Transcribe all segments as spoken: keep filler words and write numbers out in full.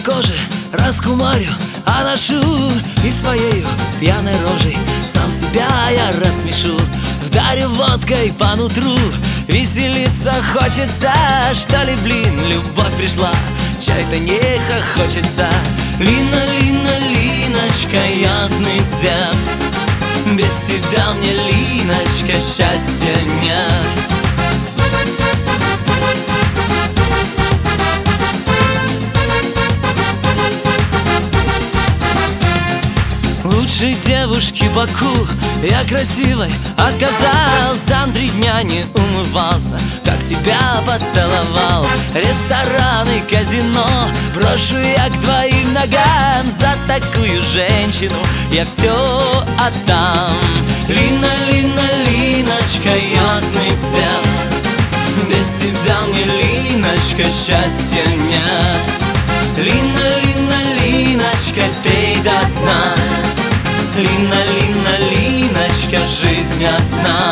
коже раскумарю, а ношу и своею пьяной рожей сам себя я рассмешу. Вдарю водкой по нутру, веселиться хочется, что ли, блин, любовь пришла, чай-то не хохочется. Лина, Лина, Линочка, ясный свет, без тебя мне, Линочка, счастья нет. Лучшей девушке Баку я красивой отказал, сам три дня не умывался, как тебя поцеловал. Рестораны, казино, брошу я к твоим ногам, за такую женщину я все отдам. Лина, Лина, Линочка, ясный свет, без тебя мне, Линочка, счастья нет. Лина, Лина, Линочка, пей до дна, Лина, Лина, Линочка, жизнь одна.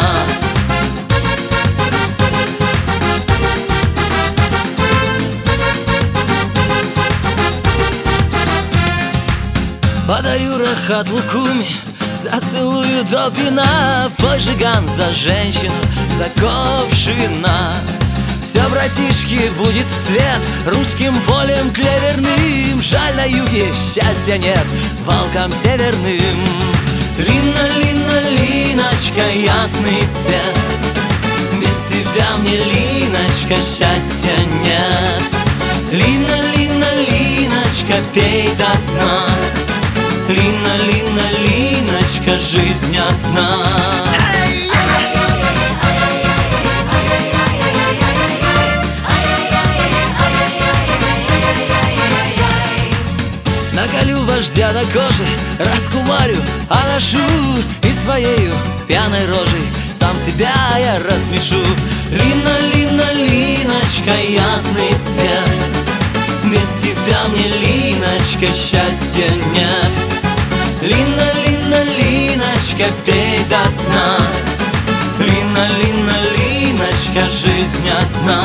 Подарю рахат лукуми, зацелую до пина, пожиган за женщину, за ковш вина. Все, братишки, будет в цвет, русским полем клеверным. Жаль, на юге счастья нет, волкам северным. Лина, Лина, Линочка, ясный свет, без тебя мне, Линочка, счастья нет. Лина, Лина, Линочка, пей до дна, Лина, Лина, Линочка, жизнь одна. Наколю вождя на коже, раскумарю, а ношу и своею пьяной рожей сам себя я рассмешу. Лина, Лина, Линочка, ясный свет, без тебя мне, Линочка, счастья нет. Лина, Лина, Линочка, пей до дна, Лина, Лина, Линочка, жизнь одна.